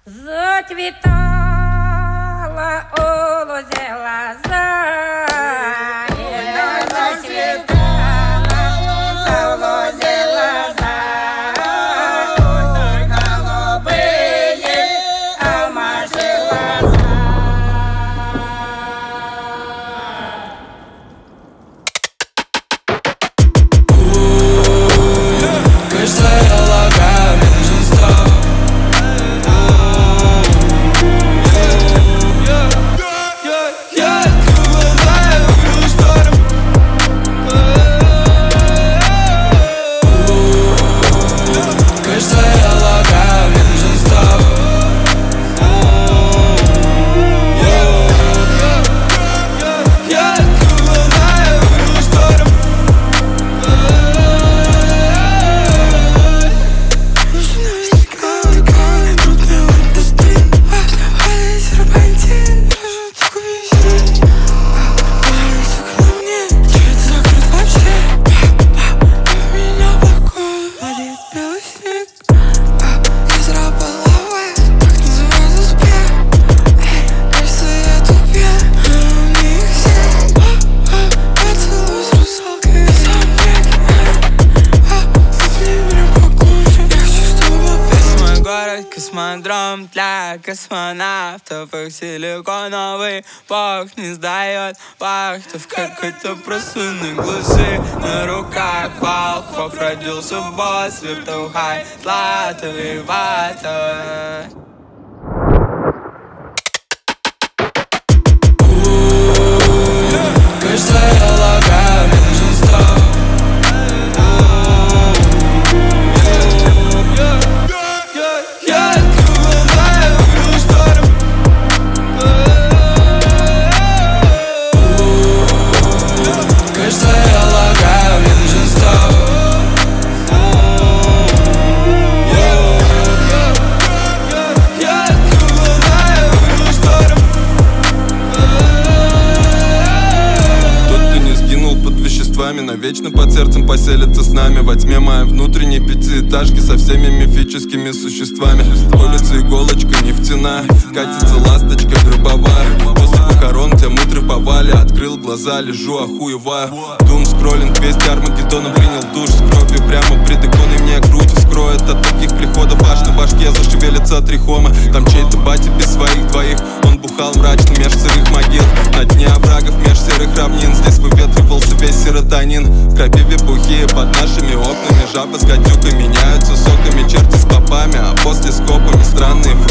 Зацвітала у лозі лоза, зацвітала у лозі лоза, ой, голубині, а маші глаза. Кажется, я лагаю между строк. Я открыл глаза и вижу шторм. Кажется, я лагаю между строк. Я открыл глаза и вижу шторм. Космодром для космонавтов. Их силиконовый бог не сдает вахтов. Как это просунуть глазы на руках волков. Родился босс, вертухай, злато и вата. Кажется, я лагаю между строк. Я открыл глаза и вижу шторм. Кажется, я лагаю между строк. Я открыл глаза и вижу шторм. Тот, кто не сгинул под веществами, навечно под сердцем поселится с нами. Во тьме моей внутренней пятиэтажки со всеми мифическими существами. Улица иголочка нефтяная, катится ласточка гробовая. После похорон тебя мы триповали. Открыл глаза, лежу, охуеваю. Дум скроллинг, весь Армагеддоном принял душ с кровью прямо пред иконой. Мне грудь вскроет от таких приходов. Аж на башке зашевелится трихома. Там чей-то батя без своих двоих. Он бухал мрачно меж сырых могил. На дне оврагов меж серых равнин. Здесь выветривался весь серотонин. В крови вибухи под нашими окнами. Жабы с гадюкой меняются соками. Черти с попами, а после с копами. Странные